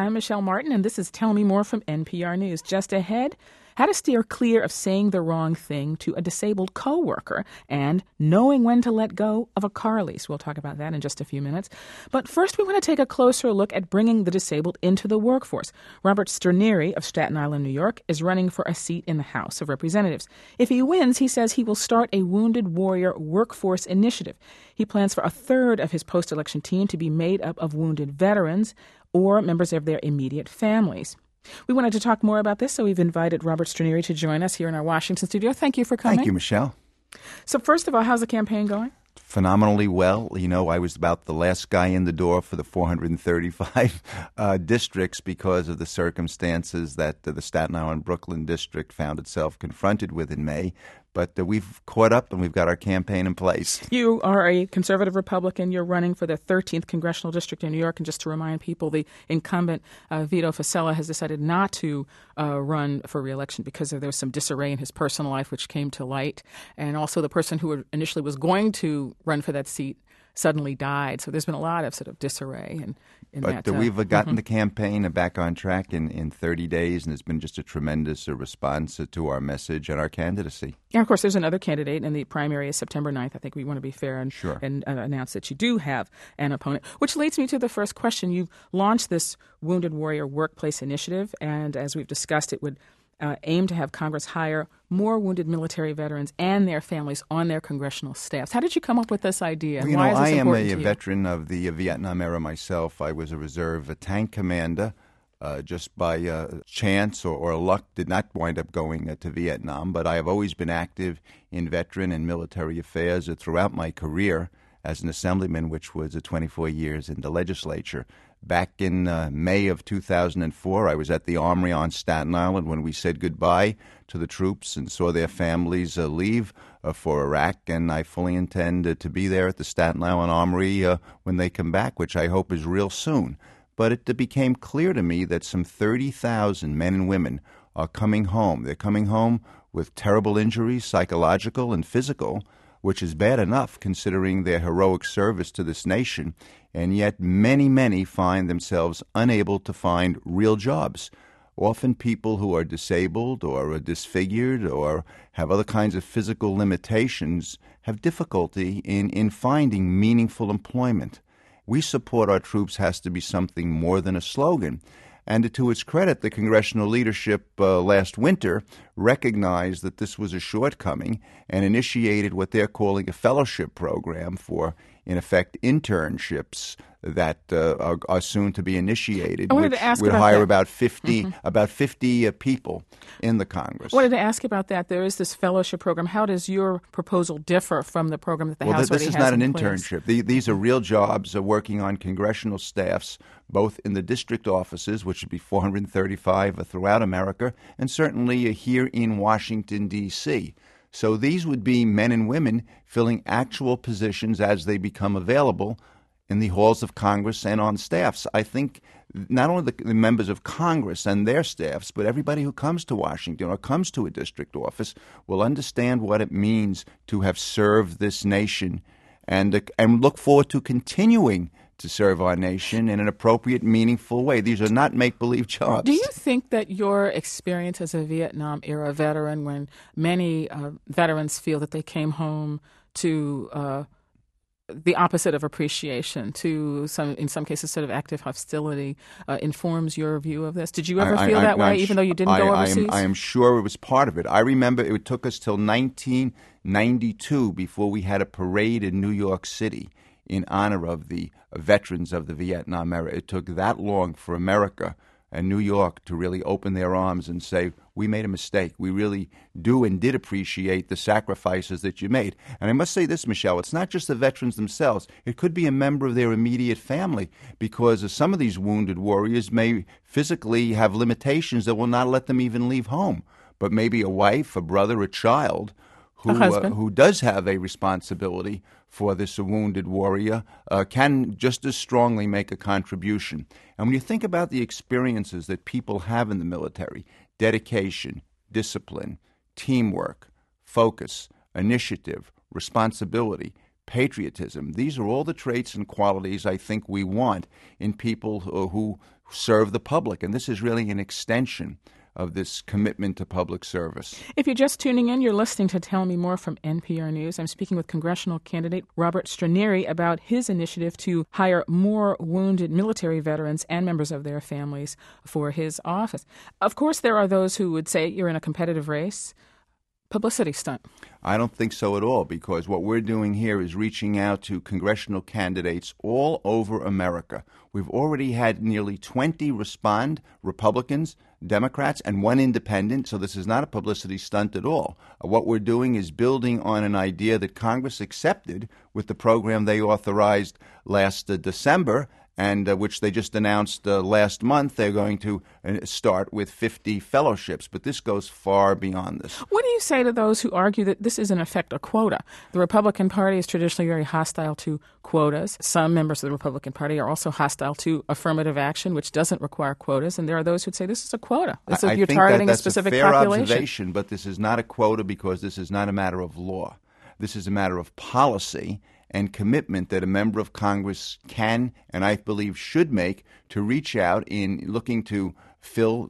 I'm Michelle Martin, and this is Tell Me More from NPR News. Just ahead, how to steer clear of saying the wrong thing to a disabled coworker and knowing when to let go of a car lease. We'll talk about that in just a few minutes. But first, we want to take a closer look at bringing the disabled into the workforce. Robert Sternieri of Staten Island, New York, is running for a seat in the House of Representatives. If he wins, he says he will start a Wounded Warrior Workforce Initiative. He plans for a third of his post-election team to be made up of wounded veterans or members of their immediate families. We wanted to talk more about this, so we've invited Robert Sternieri to join us here in our Washington studio. Thank you for coming. Thank you, Michelle. So first of all, how's the campaign going? Phenomenally well. You know, I was about the last guy in the door for the 435 districts because of the circumstances that the Staten Island-Brooklyn district found itself confronted with in May. But we've caught up and we've got our campaign in place. You are a conservative Republican. You're running for the 13th Congressional District in New York. And just to remind people, the incumbent, Vito Fossella, has decided not to run for re-election because there was some disarray in his personal life, which came to light. And also the person who initially was going to run for that seat suddenly died. So there's been a lot of sort of disarray in that. But we've gotten the campaign back on track in 30 days, and there's been just a tremendous response to our message and our candidacy. And, of course, there's another candidate, and the primary is September 9th. I think we want to be fair and announce that you do have an opponent, which leads me to the first question. You've launched this Wounded Warrior Workplace Initiative, and as we've discussed, it would aim to have Congress hire more wounded military veterans and their families on their congressional staffs. How did you come up with this idea? Well, I am a veteran of the Vietnam era myself. I was a reserve tank commander. Just by chance or luck, did not wind up going to Vietnam, but I have always been active in veteran and military affairs throughout my career as an assemblyman, which was 24 years in the legislature. Back in May of 2004, I was at the Armory on Staten Island when we said goodbye to the troops and saw their families leave for Iraq, and I fully intend to be there at the Staten Island Armory when they come back, which I hope is real soon. But it became clear to me that some 30,000 men and women are coming home. They're coming home with terrible injuries, psychological and physical, which is bad enough considering their heroic service to this nation, and yet many, many find themselves unable to find real jobs. Often people who are disabled or disfigured or have other kinds of physical limitations have difficulty in finding meaningful employment. We support our troops has to be something more than a slogan. And to its credit, the congressional leadership last winter recognized that this was a shortcoming and initiated what they're calling a fellowship program for, in effect, internships that are soon to be initiated, which would hire about 50 people in the Congress. I wanted to ask about that. There is this fellowship program. How does your proposal differ from the program that the House already has in place? This is not an internship. These are real jobs working on congressional staffs, both in the district offices, which would be 435 throughout America, and certainly here in Washington, D.C. So these would be men and women filling actual positions as they become available in the halls of Congress and on staffs. I think not only the members of Congress and their staffs, but everybody who comes to Washington or comes to a district office will understand what it means to have served this nation and look forward to continuing to serve our nation in an appropriate, meaningful way. These are not make-believe jobs. Do you think that your experience as a Vietnam-era veteran, when many veterans feel that they came home to the opposite of appreciation, to in some cases sort of active hostility, informs your view of this? Did you ever feel that way, even though you didn't go overseas? I am sure it was part of it. I remember it took us till 1992 before we had a parade in New York City in honor of the veterans of the Vietnam era. It took that long for America and New York to really open their arms and say, we made a mistake. We really do and did appreciate the sacrifices that you made. And I must say this, Michelle, it's not just the veterans themselves. It could be a member of their immediate family, because some of these wounded warriors may physically have limitations that will not let them even leave home. But maybe a wife, a brother, a child who does have a responsibility for this wounded warrior can just as strongly make a contribution. And when you think about the experiences that people have in the military, dedication, discipline, teamwork, focus, initiative, responsibility, patriotism. These are all the traits and qualities I think we want in people who serve the public, and this is really an extension of this commitment to public service. If you're just tuning in, you're listening to Tell Me More from NPR News. I'm speaking with congressional candidate Robert Stranieri about his initiative to hire more wounded military veterans and members of their families for his office. Of course, there are those who would say you're in a competitive race. Publicity stunt. I don't think so at all, because what we're doing here is reaching out to congressional candidates all over America. We've already had nearly 20 respond, Republicans, Democrats, and one independent, so this is not a publicity stunt at all. What we're doing is building on an idea that Congress accepted with the program they authorized last December, and which they just announced last month. They're going to start with 50 fellowships, but this goes far beyond this. What do you say to those who argue that this is in effect a quota? The Republican Party is traditionally very hostile to quotas. Some members of the Republican Party are also hostile to affirmative action, which doesn't require quotas, and there are those who say this is a quota. You're targeting a specific population. I think that's a fair observation, but this is not a quota because this is not a matter of law. This is a matter of policy and commitment that a member of Congress can and I believe should make to reach out in looking to fill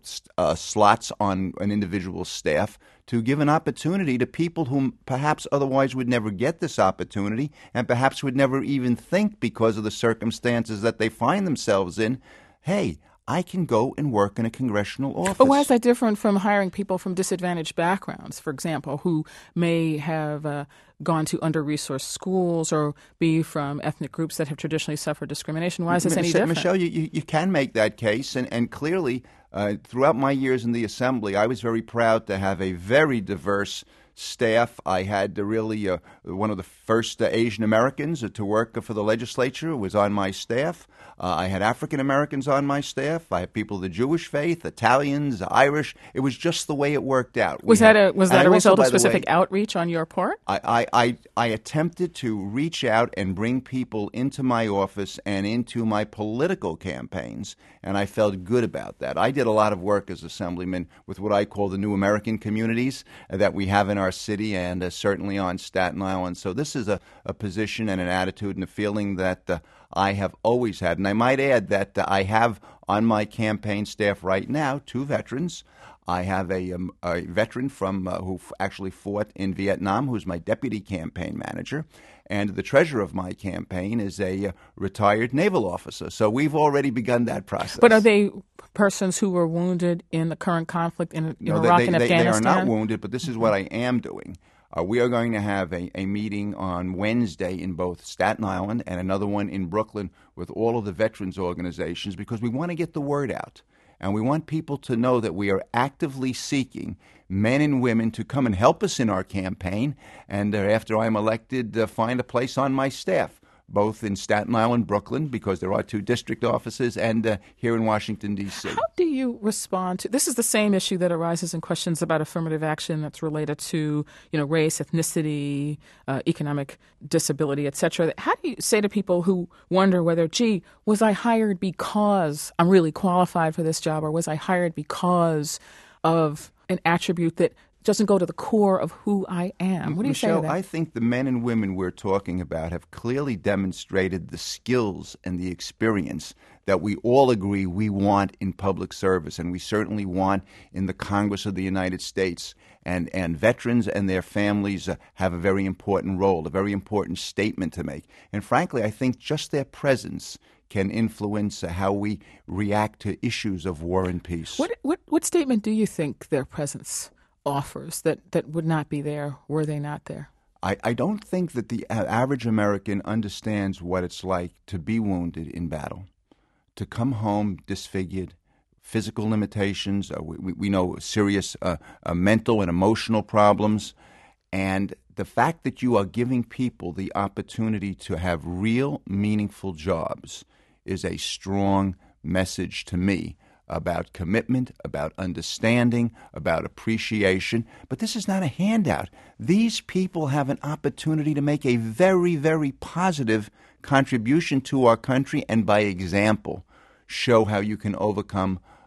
slots on an individual's staff, to give an opportunity to people who perhaps otherwise would never get this opportunity and perhaps would never even think, because of the circumstances that they find themselves in, hey, I can go and work in a congressional office. But why is that different from hiring people from disadvantaged backgrounds, for example, who may have gone to under-resourced schools or be from ethnic groups that have traditionally suffered discrimination? Why is this any different? Michelle, you can make that case, and clearly throughout my years in the Assembly, I was very proud to have a very diverse staff. I had really one of the first Asian Americans to work for the legislature was on my staff. I had African Americans on my staff. I had people of the Jewish faith, Italians, Irish. It was just the way it worked out. Was that a result of specific outreach on your part? I attempted to reach out and bring people into my office and into my political campaigns, and I felt good about that. I did a lot of work as Assemblyman with what I call the New American communities that we have in our city and certainly on Staten Island. So this is a position and an attitude and a feeling that I have always had. And I might add that I have on my campaign staff right now 2 veterans. I have a veteran from who actually fought in Vietnam, who's my deputy campaign manager. And the treasurer of my campaign is a retired naval officer. So we've already begun that process. But are they persons who were wounded in the current conflict in Iraq and Afghanistan? They are not wounded, but this is what I am doing. We are going to have a meeting on Wednesday in both Staten Island and another one in Brooklyn with all of the veterans organizations, because we want to get the word out. And we want people to know that we are actively seeking men and women to come and help us in our campaign, and after I'm elected, find a place on my staff, both in Staten Island, Brooklyn, because there are 2 district offices, and here in Washington, D.C. How do you respond to – this is the same issue that arises in questions about affirmative action that's related to, race, ethnicity, economic disability, et cetera. How do you say to people who wonder whether, gee, was I hired because I'm really qualified for this job, or was I hired because of an attribute that doesn't go to the core of who I am? What do you say to that? Michelle, I think the men and women we're talking about have clearly demonstrated the skills and the experience that we all agree we want in public service, and we certainly want in the Congress of the United States. And veterans and their families have a very important role, a very important statement to make. And frankly, I think just their presence can influence how we react to issues of war and peace. What statement do you think their presence offers that would not be there were they not there? I don't think that the average American understands what it's like to be wounded in battle, to come home disfigured, physical limitations. We know serious mental and emotional problems. And the fact that you are giving people the opportunity to have real, meaningful jobs is a strong message to me about commitment, about understanding, about appreciation. But this is not a handout. These people have an opportunity to make a very, very positive contribution to our country, and by example, show how you can overcome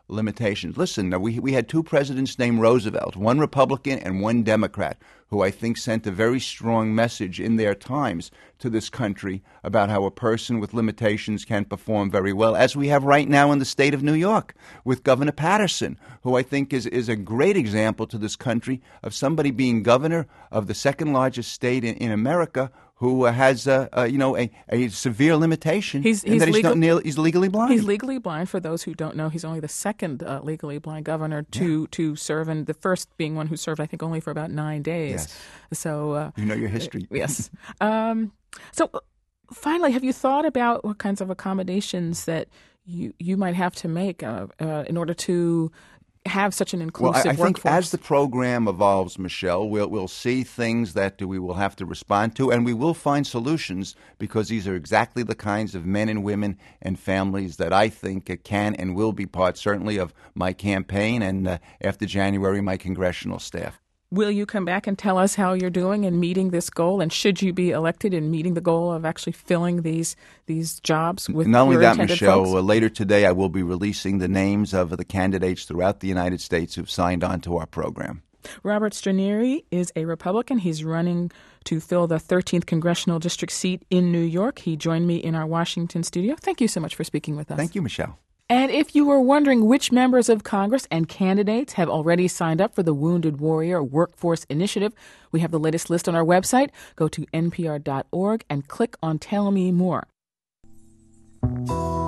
limitations. Listen, we had two presidents named Roosevelt, one Republican and one Democrat, who I think sent a very strong message in their times to this country about how a person with limitations can perform very well, as we have right now in the state of New York with Governor Patterson, who I think is a great example to this country of somebody being governor of the second largest state in America who has a severe limitation. He's legally blind. He's legally blind. For those who don't know, he's only the second legally blind governor to serve, and the first being one who served, I think, only for about 9 days. Yes. So you know your history. Yes. So finally, have you thought about what kinds of accommodations that you might have to make in order to have such an inclusive workforce? I think workforce? As the program evolves, Michelle, we'll see things that we will have to respond to, and we will find solutions, because these are exactly the kinds of men and women and families that I think can and will be part, certainly, of my campaign and after January, my congressional staff. Will you come back and tell us how you're doing in meeting this goal? And should you be elected in meeting the goal of actually filling these jobs with Not only your that, intended Michelle, folks? Later today I will be releasing the names of the candidates throughout the United States who've signed on to our program. Robert Stranieri is a Republican. He's running to fill the 13th congressional district seat in New York. He joined me in our Washington studio. Thank you so much for speaking with us. Thank you, Michelle. And if you were wondering which members of Congress and candidates have already signed up for the Wounded Warrior Workforce Initiative, we have the latest list on our website. Go to npr.org and click on Tell Me More.